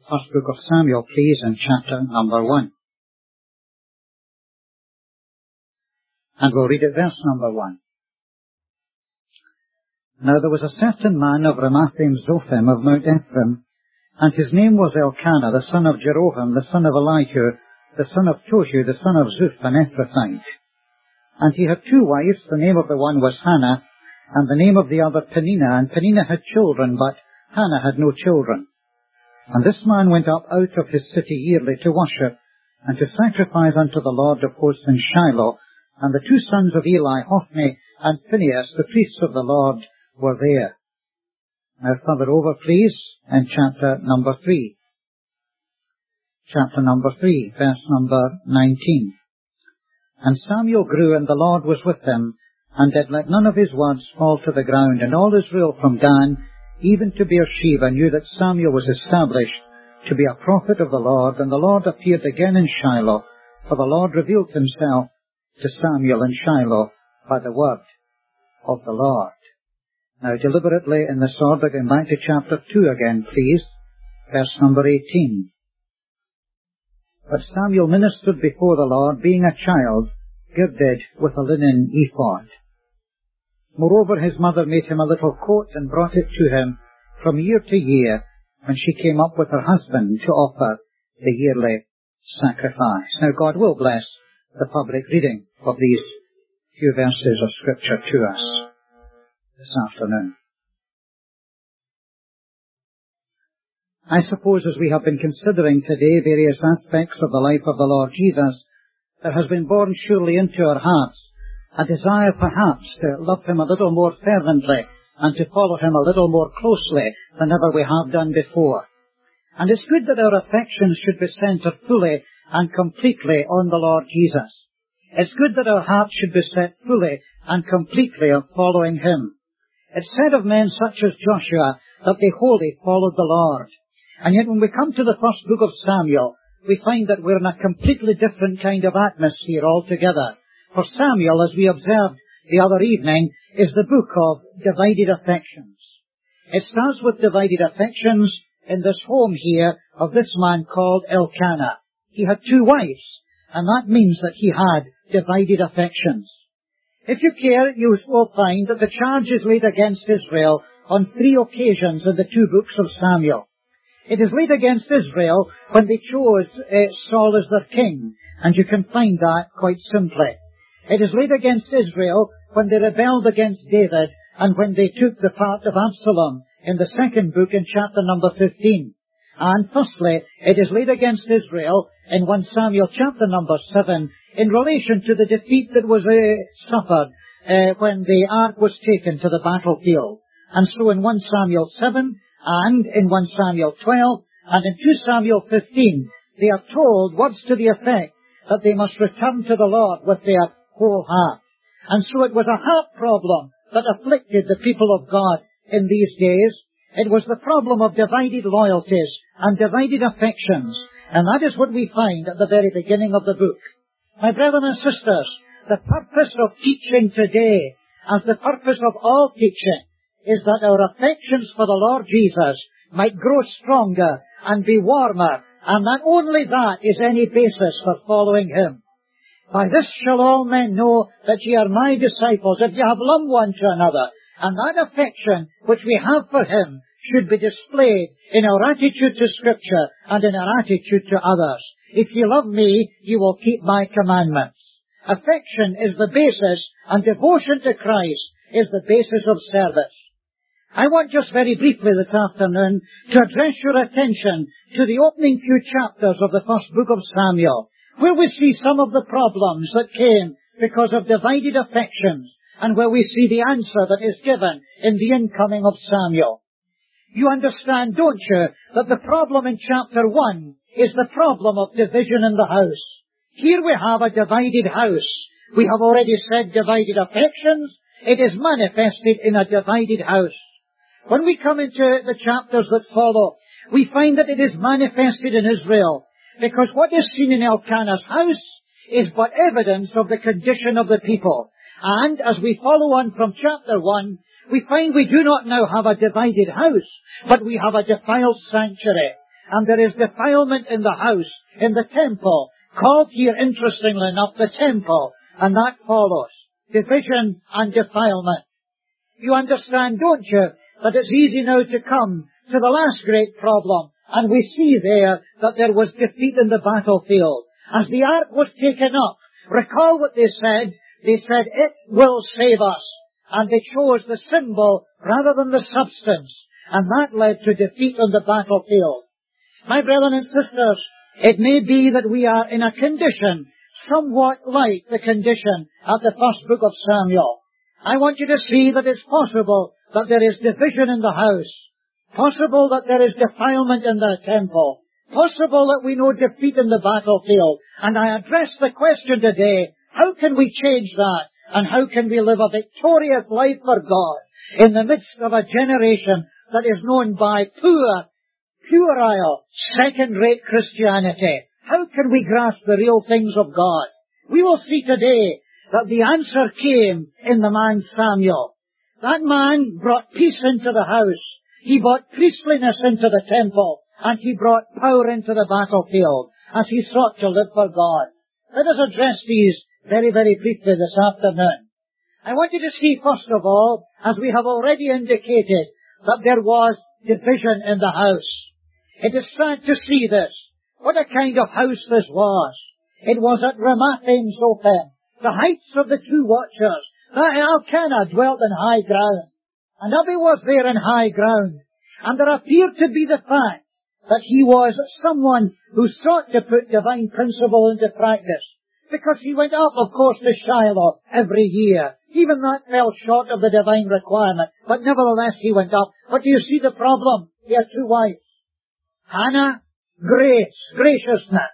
First book of Samuel, please, in chapter number 1. And we'll read at verse number 1. Now there was a certain man of Ramathaim Zophim of Mount Ephraim, and his name was Elkanah, the son of Jeroham, the son of Elihu, the son of Tohu, the son of Zuph, an Ephrathite. And he had 2 wives. The name of the one was Hannah, and the name of the other Peninnah. And Peninnah had children, but Hannah had no children. And this man went up out of his city yearly to worship, and to sacrifice unto the Lord of hosts in Shiloh. And the 2 sons of Eli, Hophni and Phinehas, the priests of the Lord, were there. Now further over, please, in chapter number 3. Chapter number 3, verse number 19. And Samuel grew, and the Lord was with him, and did let none of his words fall to the ground. And all Israel from Dan even to Beersheba knew that Samuel was established to be a prophet of the Lord. And the Lord appeared again in Shiloh, for the Lord revealed himself to Samuel in Shiloh by the word of the Lord. Now deliberately in this order, going back to chapter 2 again, please, verse number 18. But Samuel ministered before the Lord, being a child, girded with a linen ephod. Moreover, his mother made him a little coat and brought it to him from year to year, when she came up with her husband to offer the yearly sacrifice. Now God will bless the public reading of these few verses of Scripture to us this afternoon. I suppose as we have been considering today various aspects of the life of the Lord Jesus, there has been born surely into our hearts a desire perhaps to love him a little more fervently and to follow him a little more closely than ever we have done before. And it's good that our affections should be centred fully and completely on the Lord Jesus. It's good that our hearts should be set fully and completely on following him. It's said of men such as Joshua that they wholly followed the Lord. And yet when we come to the first book of Samuel, we find that we're in a completely different kind of atmosphere altogether. For Samuel, as we observed the other evening, is the book of divided affections. It starts with divided affections in this home here of this man called Elkanah. He had 2 wives, and that means that he had divided affections. If you care, you will find that the charge is laid against Israel on 3 occasions in the 2 books of Samuel. It is laid against Israel when they chose Saul as their king, and you can find that quite simply. It is laid against Israel when they rebelled against David and when they took the part of Absalom in the 2nd book in chapter number 15. And firstly, it is laid against Israel in 1 Samuel chapter number 7 in relation to the defeat that was suffered when the ark was taken to the battlefield. And so in 1 Samuel 7, and in 1 Samuel 12, and in 2 Samuel 15, they are told words to the effect that they must return to the Lord with their whole heart. And so it was a heart problem that afflicted the people of God in these days. It was the problem of divided loyalties and divided affections, and that is what we find at the very beginning of the book. My brothers and sisters, the purpose of teaching today, as the purpose of all teaching, is that our affections for the Lord Jesus might grow stronger and be warmer, and that only that is any basis for following him. By this shall all men know that ye are my disciples, if ye have loved one to another. And that affection which we have for him should be displayed in our attitude to Scripture and in our attitude to others. If ye love me, you will keep my commandments. Affection is the basis, and devotion to Christ is the basis of service. I want just very briefly this afternoon to address your attention to the opening few chapters of the first book of Samuel, where we see some of the problems that came because of divided affections, and where we see the answer that is given in the incoming of Samuel. You understand, don't you, that the problem in chapter 1 is the problem of division in the house. Here we have a divided house. We have already said divided affections. It is manifested in a divided house. When we come into the chapters that follow, we find that it is manifested in Israel, because what is seen in Elkanah's house is but evidence of the condition of the people. And as we follow on from chapter 1, we find we do not now have a divided house, but we have a defiled sanctuary. and there is defilement in the house, in the temple, called here, interestingly enough, the temple, and that follows division and defilement. You understand, don't you, that it's easy now to come to the last great problem, and we see there that there was defeat in the battlefield. As the ark was taken up, recall what they said. They said, it will save us. And they chose the symbol rather than the substance. And that led to defeat on the battlefield. My brethren and sisters, it may be that we are in a condition somewhat like the condition at the first book of Samuel. I want you to see that it's possible that there is division in the house. Possible that there is defilement in the temple. Possible that we know defeat in the battlefield. And I address the question today, how can we change that? And how can we live a victorious life for God in the midst of a generation that is known by poor, puerile, second-rate Christianity? How can we grasp the real things of God? We will see today that the answer came in the man Samuel. That man brought peace into the house. He brought priestliness into the temple. And he brought power into the battlefield as he sought to live for God. Let us address these very, very briefly this afternoon. I want you to see, first of all, as we have already indicated, that there was division in the house. It is sad to see this. What a kind of house this was. It was at Ramathaim Zophim, the heights of the two watchers. That Elkanah dwelt in high ground, and Abby was there in high ground. And there appeared to be the fact that he was someone who sought to put divine principle into practice. Because he went up, of course, to Shiloh every year. Even that fell short of the divine requirement. But nevertheless, he went up. But do you see the problem? He had two wives. Hannah, grace, graciousness.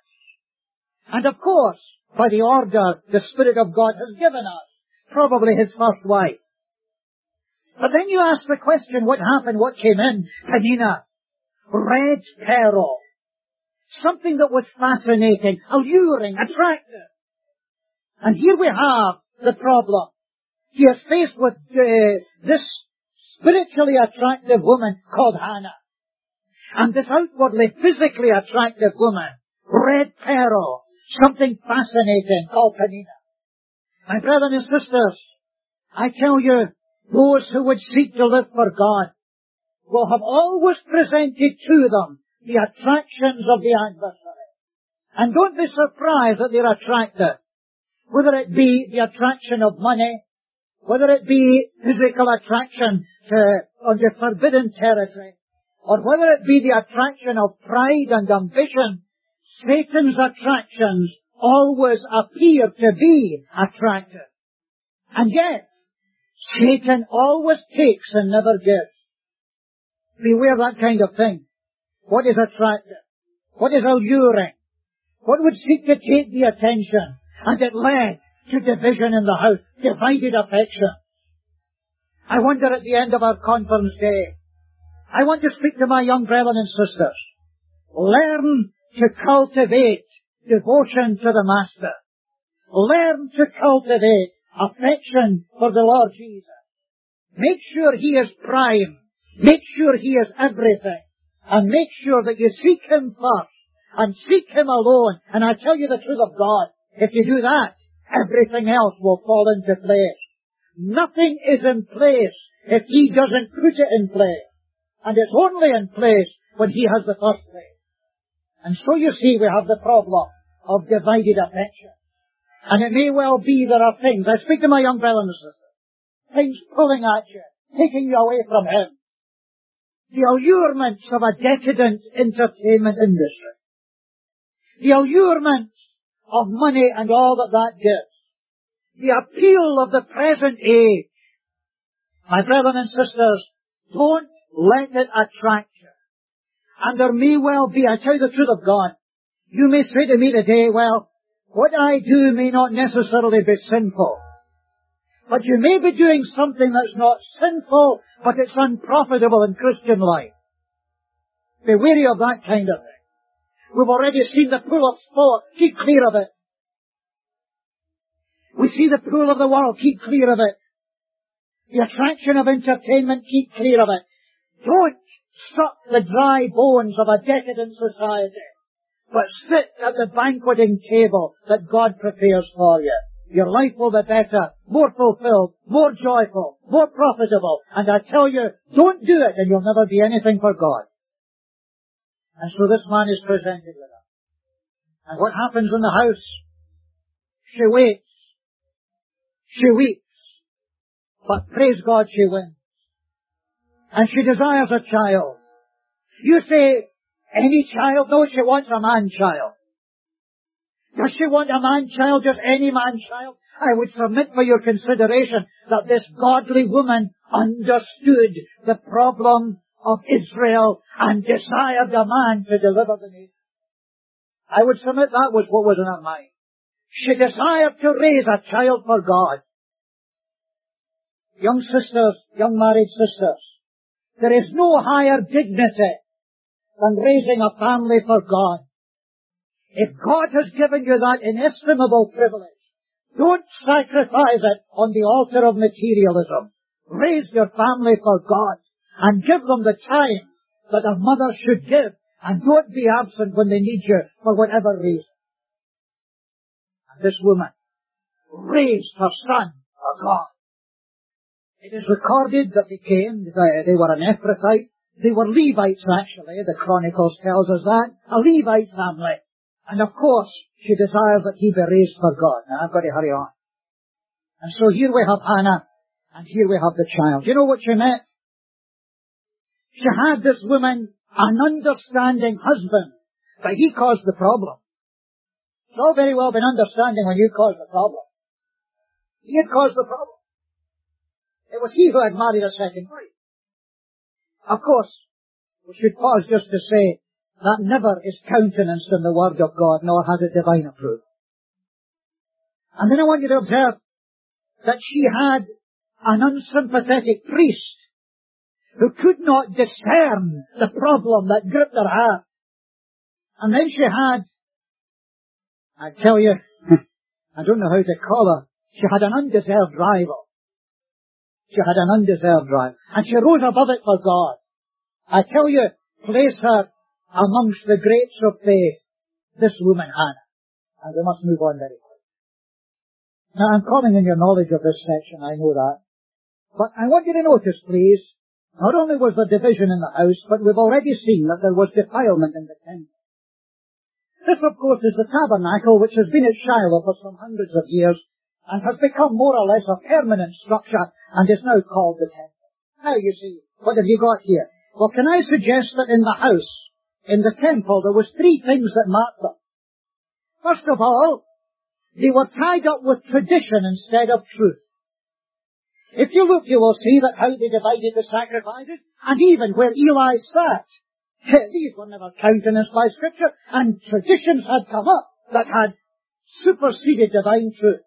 And of course, by the order the Spirit of God has given us, probably his first wife. But then you ask the question, what happened? What came in? Peninnah. Red pearl. Something that was fascinating, alluring, attractive. And here we have the problem. He is faced with this spiritually attractive woman called Hannah. And this outwardly, physically attractive woman, red pearl, something fascinating called Peninnah. My brothers and sisters, I tell you, those who would seek to live for God will have always presented to them the attractions of the adversary. And don't be surprised that they're attractive. Whether it be the attraction of money, whether it be physical attraction onto forbidden territory, or whether it be the attraction of pride and ambition, Satan's attractions always appear to be attractive. And yet, Satan always takes and never gives. Beware that kind of thing. What is attractive? What is alluring? What would seek to take the attention? And it led to division in the house, divided affection. I wonder at the end of our conference day, I want to speak to my young brethren and sisters. Learn to cultivate devotion to the Master. Learn to cultivate affection for the Lord Jesus. Make sure He is prime. Make sure He is everything. And make sure that you seek Him first. And seek Him alone. And I tell you the truth of God. If you do that, everything else will fall into place. Nothing is in place if He doesn't put it in place. And it's only in place when He has the first place. And so you see we have the problem of divided affection. And it may well be there are things, I speak to my young brothers and sisters, things pulling at you, taking you away from Him. The allurements of a decadent entertainment industry. The allurements of money and all that gives. The appeal of the present age. My brothers and sisters, don't let it attract you. And there may well be, I tell you the truth of God, you may say to me today, well, what I do may not necessarily be sinful. But you may be doing something that's not sinful, but it's unprofitable in Christian life. Be wary of that kind of thing. We've already seen the pool of sport. Keep clear of it. We see the pool of the world. Keep clear of it. The attraction of entertainment. Keep clear of it. Don't suck the dry bones of a decadent society, but sit at the banqueting table that God prepares for you. Your life will be better, more fulfilled, more joyful, more profitable. And I tell you, don't do it and you'll never be anything for God. And so this man is presented with her. And what happens in the house? She waits. She weeps. But praise God, she wins. And she desires a child. You say, any child? No, she wants a man-child. Does she want a man-child, just any man-child? I would submit for your consideration that this godly woman understood the problem of Israel and desired a man to deliver the nation. I would submit that was what was in her mind. She desired to raise a child for God. Young sisters, young married sisters, there is no higher dignity than raising a family for God. If God has given you that inestimable privilege, don't sacrifice it on the altar of materialism. Raise your family for God and give them the time that a mother should give, and don't be absent when they need you for whatever reason. And this woman raised her son for God. It is recorded that they came, they were an Ephrathite, they were Levites actually, the Chronicles tells us that, a Levite family. And of course, she desires that he be raised for God. Now I've got to hurry on. And so here we have Hannah, and here we have the child. You know what she meant? She had this woman an understanding husband, but he caused the problem. It's all very well been understanding when you caused the problem. He had caused the problem. It was he who had married a second wife. Of course, we should pause just to say that never is countenanced in the Word of God, nor has it divine approval. And then I want you to observe that she had an unsympathetic priest who could not discern the problem that gripped her heart. And then she had, I tell you, I don't know how to call her, she had an undeserved rival. She had an undeserved rival. And she rose above it for God. I tell you, place her amongst the greats of faith, this woman Hannah. And we must move on very quickly. Now I'm calling in your knowledge of this section, I know that. But I want you to notice, please, not only was there division in the house, but we've already seen that there was defilement in the temple. This, of course, is the tabernacle which has been at Shiloh for some hundreds of years and has become more or less a permanent structure and is now called the temple. Now you see, what have you got here? Well, can I suggest that in the house, in the temple, there was three things that marked them. First of all, they were tied up with tradition instead of truth. If you look, you will see that how they divided the sacrifices, and even where Eli sat. These were never countenanced by Scripture, and traditions had come up that had superseded divine truth.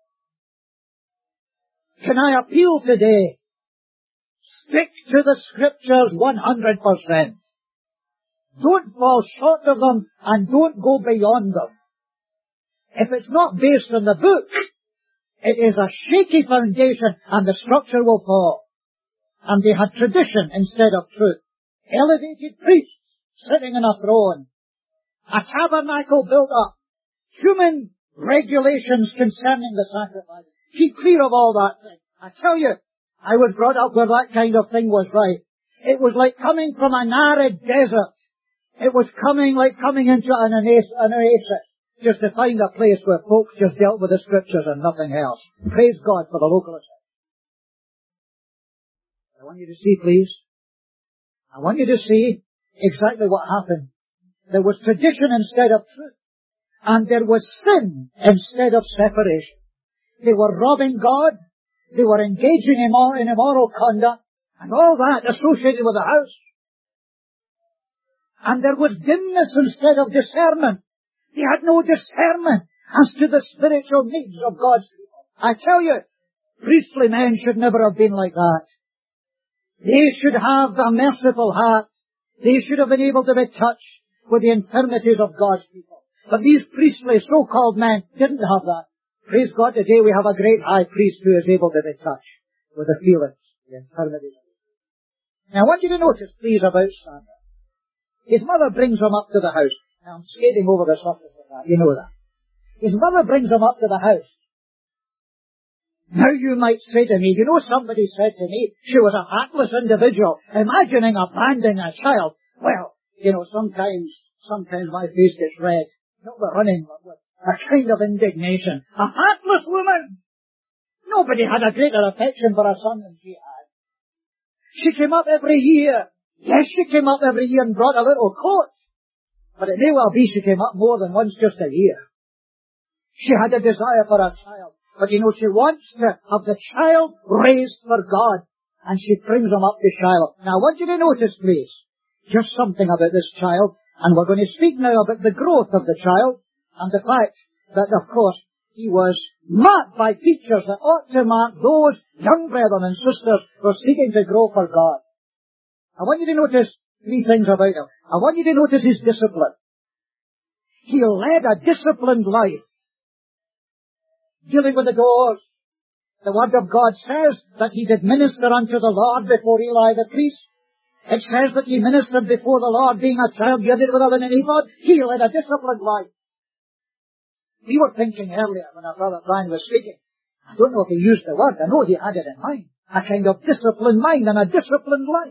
Can I appeal today? Stick to the Scriptures 100%. Don't fall short of them, and don't go beyond them. If it's not based on the book, it is a shaky foundation, and the structure will fall. And they had tradition instead of truth. Elevated priests sitting on a throne. A tabernacle built up. Human regulations concerning the sacrifice. Keep clear of all that thing. I tell you, I was brought up where that kind of thing was right. It was like coming from an arid desert. It was like coming into an oasis. Just to find a place where folks just dealt with the Scriptures and nothing else. Praise God for the local assembly. I want you to see, please. I want you to see exactly what happened. There was tradition instead of truth. And there was sin instead of separation. They were robbing God. They were engaging in immoral conduct. And all that associated with the house. And there was dimness instead of discernment. They had no discernment as to the spiritual needs of God's people. I tell you, priestly men should never have been like that. They should have a merciful heart. They should have been able to be touched with the infirmities of God's people. But these priestly so-called men didn't have that. Praise God, today we have a great high priest who is able to be touched with the feelings, the infirmities. Now I want you to notice, please, about Samuel. His mother brings him up to the house. Now I'm skating over the surface of that, you know that. His mother brings him up to the house. Now you might say to me, you know, somebody said to me, she was a heartless individual, imagining abandoning a child. Well, you know, sometimes my face gets red. Not with running, but with a kind of indignation. A heartless woman! Nobody had a greater affection for her son than she had. She came up every year. Yes, she came up every year and brought a little coat. But it may well be she came up more than once just a year. She had a desire for her child. But you know, she wants to have the child raised for God. And she brings him up to Shiloh. Now I want you to notice, please, just something about this child. And we're going to speak now about the growth of the child. And the fact that, of course, he was marked by features that ought to mark those young brethren and sisters who are seeking to grow for God. I want you to notice three things about him. I want you to notice his discipline. He led a disciplined life. Dealing with the doors. The Word of God says that he did minister unto the Lord before Eli the priest. It says that he ministered before the Lord, being a child girded with an ephod. He led a disciplined life. We were thinking earlier when our brother Brian was speaking. I don't know if he used the word. I know he had it in mind. A kind of disciplined mind and a disciplined life.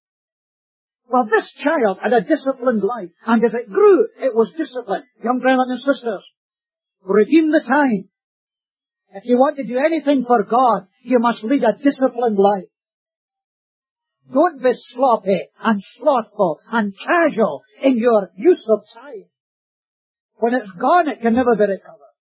Well, this child had a disciplined life. And as it grew, it was disciplined. Young brethren and sisters, redeem the time. If you want to do anything for God, you must lead a disciplined life. Don't be sloppy and slothful and casual in your use of time. When it's gone, it can never be recovered.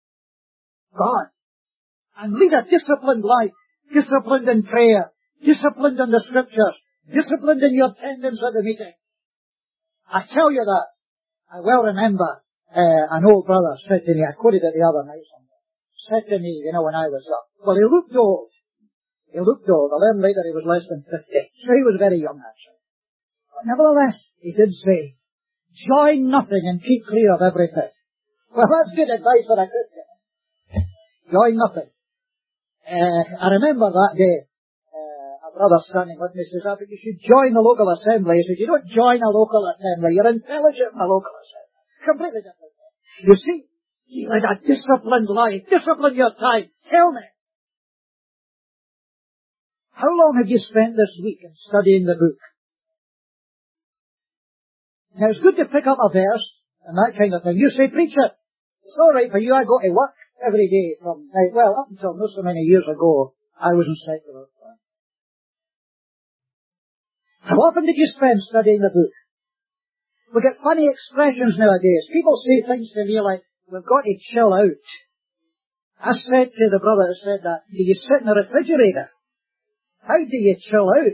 Gone. And lead a disciplined life. Disciplined in prayer. Disciplined in the Scriptures. Disciplined in your attendance at the meeting. I tell you that. I well remember an old brother said to me, I quoted it the other night somewhere, said to me, you know, when I was up. Well, he looked old. He looked old. I learned later he was less than 50. So he was very young, actually. But nevertheless, he did say, join nothing and keep clear of everything. Well, that's good advice for a Christian. Join nothing. I remember that day, a brother standing with me says, I think you should join the local assembly. He says, you don't join a local assembly, you're in fellowship in a local assembly. Completely different. You see, he led a disciplined life. Discipline your time. Tell me, how long have you spent this week in studying the book? Now, it's good to pick up a verse and that kind of thing. You say, preacher, it's all right for you. I go to work every day from, well, up until not so many years ago, I was in secular. How often did you spend studying the book? We get funny expressions nowadays. People say things to me like, we've got to chill out. I said to the brother who said that, do you sit in the refrigerator? How do you chill out?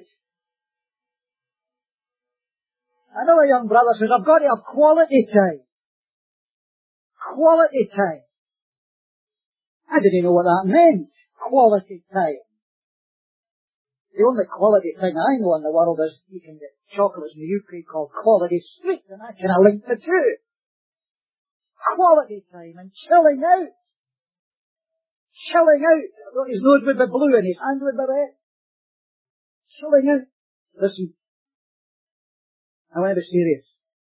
Another young brother says, I've got to have quality time. Quality time. I didn't know what that meant. Quality time. The only quality thing I know in the world is you can get chocolates in the UK called Quality Street, and I kind of link the two. Quality time and chilling out. Chilling out. I thought his nose would be blue and his hand would be red. Chilling out. Listen. I want to be serious.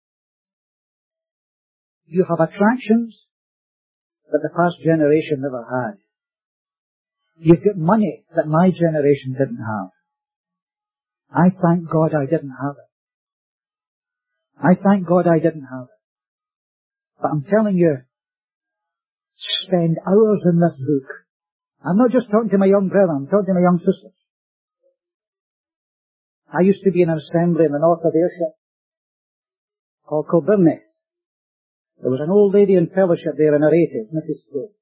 You have attractions that the past generation never had. You've got money that my generation didn't have. I thank God I didn't have it. I thank God I didn't have it. But I'm telling you, spend hours in this book. I'm not just talking to my young brethren, I'm talking to my young sisters. I used to be in an assembly in the north of Ayrshire called Kilbirnie. There was an old lady in fellowship there in her 80s, Mrs. Stowe.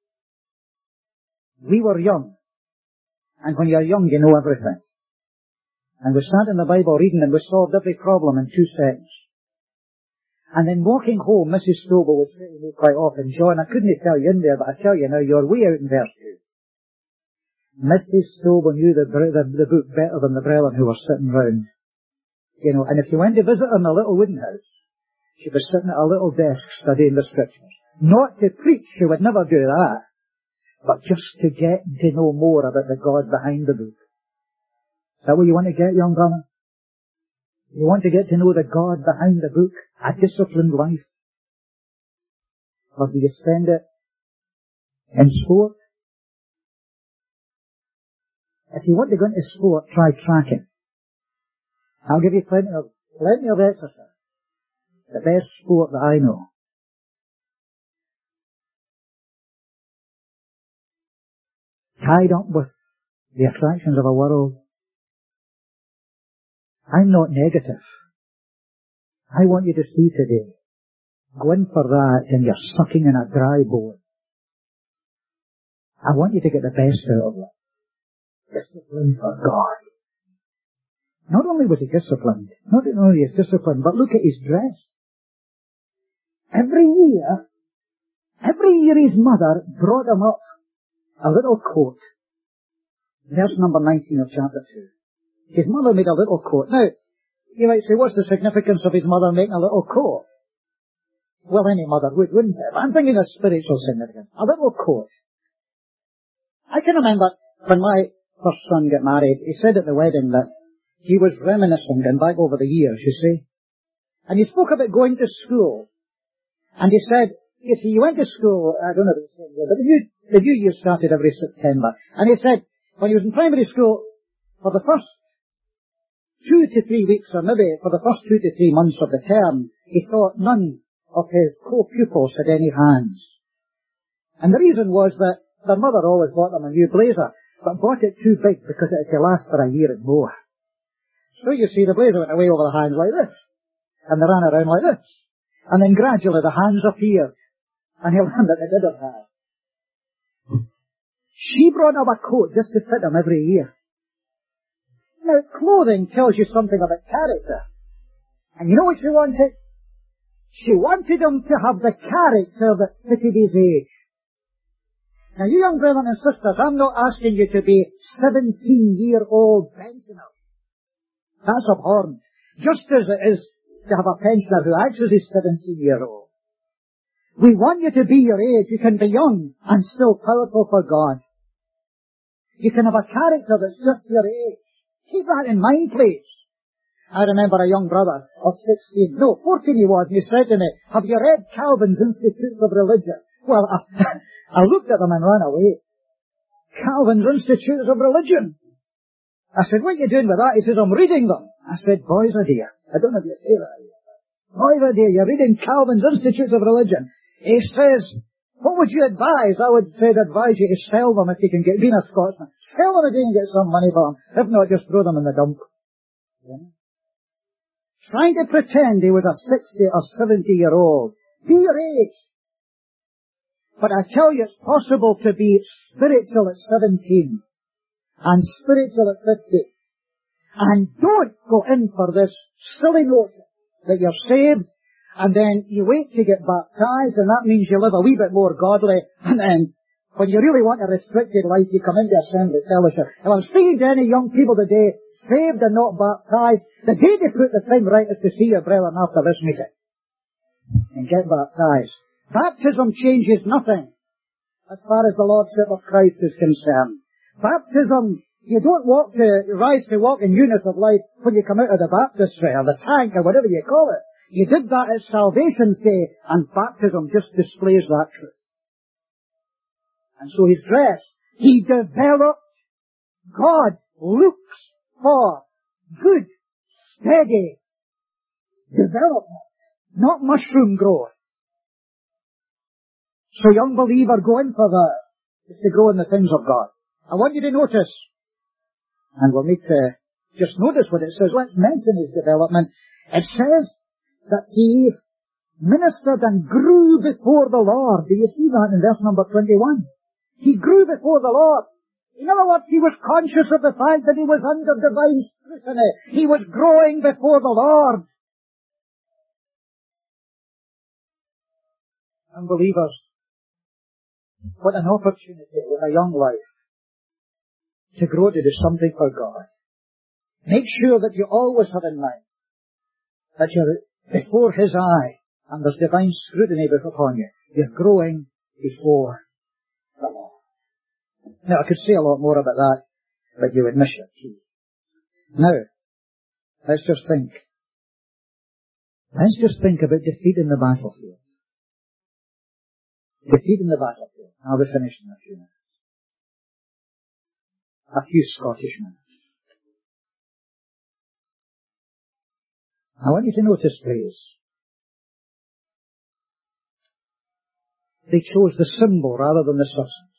We were young. And when you're young, you know everything. And we sat in the Bible reading and we solved every problem in 2 seconds. And then walking home, Mrs. Stowe would say to me quite often, John, I couldn't tell you in there, but I tell you now, you're way out in verse 2. Mrs. Stowe knew the book better than the brethren who were sitting round. You know, and if you went to visit her in a little wooden house, she was sitting at a little desk studying the Scriptures. Not to preach, she would never do that, but just to get to know more about the God behind the book. Is that what you want to get, young brother? You want to get to know the God behind the book, a disciplined life? Or do you spend it in sport? If you want to go into sport, try tracking. I'll give you plenty of exercise. The best sport that I know. Tied up with the attractions of a world. I'm not negative. I want you to see today, go in for that and you're sucking in a dry bone. I want you to get the best out of it. Discipline for God. Not only was he disciplined, not only is disciplined, but look at his dress. Every year his mother brought him up a little coat. Verse number 19 of chapter 2. His mother made a little coat. Now, you might say, what's the significance of his mother making a little coat? Well, any mother would, wouldn't it? But I'm thinking of spiritual significance. A little coat. I can remember when my first son got married, he said at the wedding that he was reminiscing and back over the years, you see. And he spoke about going to school. And he said, you see, you went to school, I don't know if it was the same year, but the new year started every September. And he said, when he was in primary school, for the first 2 to 3 weeks, or maybe for the first 2 to 3 months of the term, he thought none of his co-pupils had any hands. And the reason was that their mother always bought them a new blazer, but bought it too big because it had to last for a year and more. So you see, the blazer went away over the hands like this, and they ran around like this. And then gradually the hands appeared, and he learned that they did have hands. She brought him a coat just to fit him every year. Now, clothing tells you something about character. And you know what she wanted? She wanted him to have the character that fitted his age. Now, you young brethren and sisters, I'm not asking you to be 17-year-old pensioner. That's abhorrent. Just as it is to have a pensioner who acts as his 17-year-old. We want you to be your age. You can be young and still powerful for God. You can have a character that's just your age. Keep that in mind, please. I remember a young brother of 14 he was, and he said to me, have you read Calvin's Institutes of Religion? Well, I looked at them and ran away. Calvin's Institutes of Religion. I said, what are you doing with that? He says, I'm reading them. I said, boys are dear. I don't know if you say that. Boys are dear, you're reading Calvin's Institutes of Religion. He says, what would you advise? I would say I'd advise you to sell them if you can get, being a Scotsman, sell them if you can get some money for them. If not, just throw them in the dump. Yeah. Trying to pretend he was a 60 or 70-year-old. Be your age. But I tell you, it's possible to be spiritual at 17 and spiritual at 50. And don't go in for this silly notion that you're saved and then you wait to get baptized, and that means you live a wee bit more godly, and then when you really want a restricted life, you come into assembly fellowship. If I'm speaking to any young people today, saved and not baptized, the day to put the thing right is to see your brethren after this meeting and get baptized. Baptism changes nothing as far as the Lordship of Christ is concerned. Baptism, you don't rise to walk in newness of life when you come out of the baptistry or the tank or whatever you call it. You did that at Salvation's Day, and baptism just displays that truth. And so his dress, he developed. God looks for good, steady development, not mushroom growth. So young believer, go in for that. It's to grow in the things of God. I want you to notice, and we'll need to just notice what it says. Let's mention his development. It says that he ministered and grew before the Lord. Do you see that in verse number 21? He grew before the Lord. In other words, he was conscious of the fact that he was under divine scrutiny. He was growing before the Lord. Unbelievers, what an opportunity in a young life to grow to do something for God. Make sure that you always have in mind that you're before his eye and there's divine scrutiny upon you. You're growing before the Lord. Now, I could say a lot more about that, but you would miss your key. Now, let's just think. Let's just think about defeat in the battlefield. Defeat in the battlefield. I'll be finished in a few minutes. A few Scottish minutes. I want you to notice, please. They chose the symbol rather than the substance.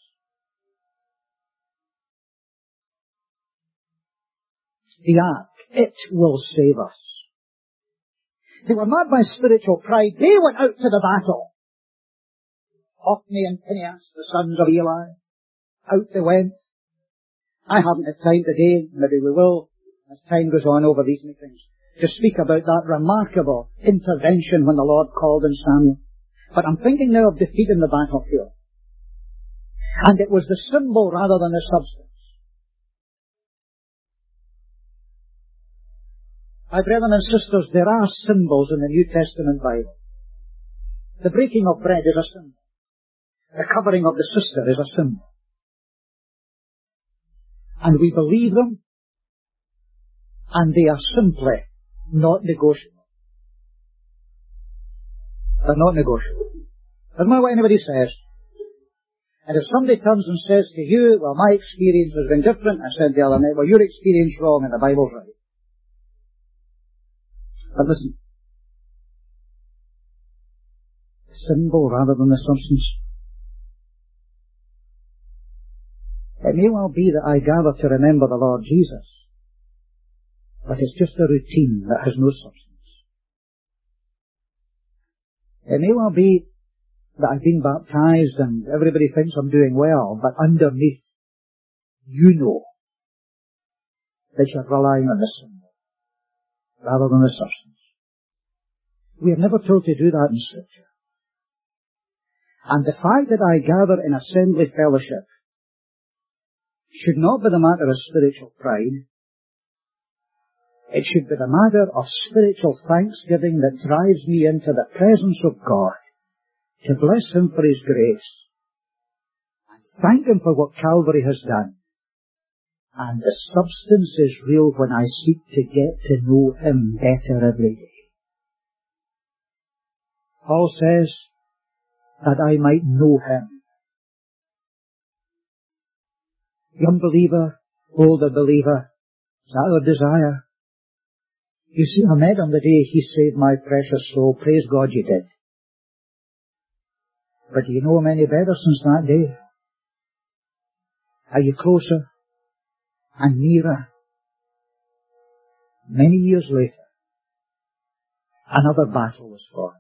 The ark, it will save us. They were not by spiritual pride. They went out to the battle. Hophni and Phinehas, the sons of Eli, out they went. I haven't had time today, maybe we will, as time goes on over these meetings, to speak about that remarkable intervention when the Lord called in Samuel. But I'm thinking now of defeat in the battlefield. And it was the symbol rather than the substance. My brethren and sisters, there are symbols in the New Testament Bible. The breaking of bread is a symbol. The covering of the sister is a symbol. And we believe them, and they are simply not negotiable. They're not negotiable. Doesn't matter what anybody says. And if somebody turns and says to you, well, my experience has been different, I said the other night, well, your experience is wrong and the Bible's right. But listen, the symbol rather than the substance. It may well be that I gather to remember the Lord Jesus, but it's just a routine that has no substance. It may well be that I've been baptized and everybody thinks I'm doing well, but underneath, you know that you're relying on the symbol rather than the substance. We are never told to do that in Scripture. And the fact that I gather in assembly fellowship should not be the matter of spiritual pride. It should be the matter of spiritual thanksgiving that drives me into the presence of God to bless Him for His grace and thank Him for what Calvary has done. And the substance is real when I seek to get to know Him better every day. Paul says that I might know Him. Young believer, older believer, is that our desire? You see, I met him the day he saved my precious soul. Praise God you did. But do you know him any better since that day? Are you closer and nearer? Many years later, another battle was fought.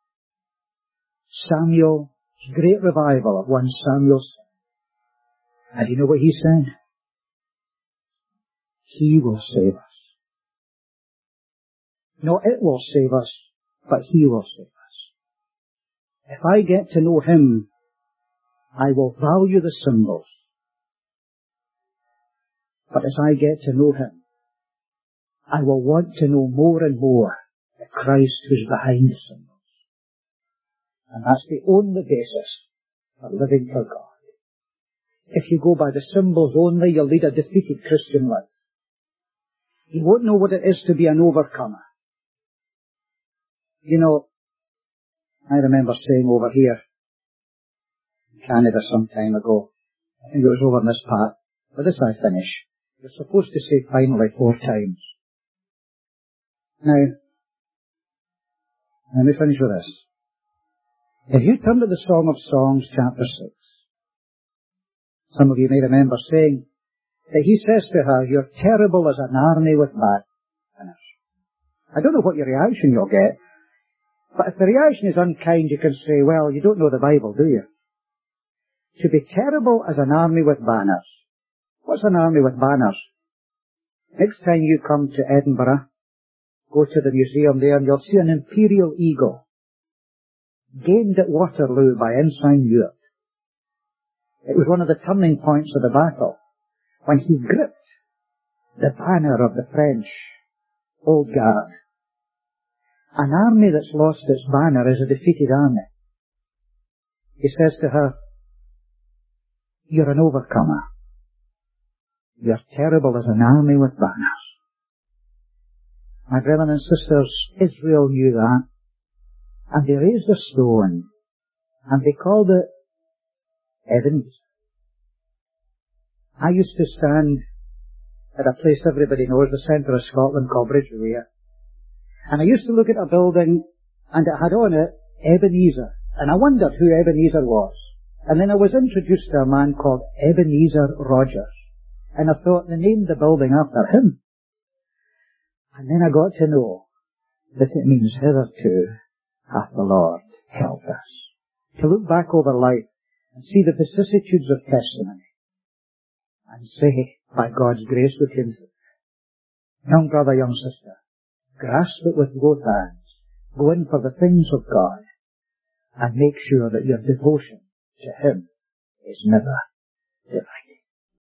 Samuel's great revival of 1 Samuel 7. And you know what he said? He will save us. No, it will save us, but He will save us. If I get to know Him, I will value the symbols. But as I get to know Him, I will want to know more and more the Christ who's behind the symbols. And that's the only basis for living for God. If you go by the symbols only, you'll lead a defeated Christian life. You won't know what it is to be an overcomer. You know, I remember saying over here in Canada some time ago, I think it was over in this part, but this I finish. You're supposed to say finally 4 times. Now, let me finish with this. If you turn to the Song of Songs, chapter 6, some of you may remember saying that he says to her, you're terrible as an army with banners. I don't know what your reaction you'll get, but if the reaction is unkind, you can say, well, you don't know the Bible, do you? To be terrible as an army with banners. What's an army with banners? Next time you come to Edinburgh, go to the museum there and you'll see an imperial eagle gained at Waterloo by Ensign Ewart. It was one of the turning points of the battle when he gripped the banner of the French Old Guard. An army that's lost its banner is a defeated army. He says to her, you're an overcomer. You're terrible as an army with banners. My brethren and sisters, Israel knew that. And they raised a stone, and they called it Ebenezer. I used to stand at a place everybody knows, the centre of Scotland, called Bridgeway. And I used to look at a building, and it had on it Ebenezer. And I wondered who Ebenezer was. And then I was introduced to a man called Ebenezer Rogers. And I thought they named the building after him. And then I got to know that it means hitherto hath the Lord helped us. To look back over life and see the vicissitudes of testimony and say, by God's grace we came through. Young brother, young sister, grasp it with both hands. Go in for the things of God and make sure that your devotion to Him is never divided.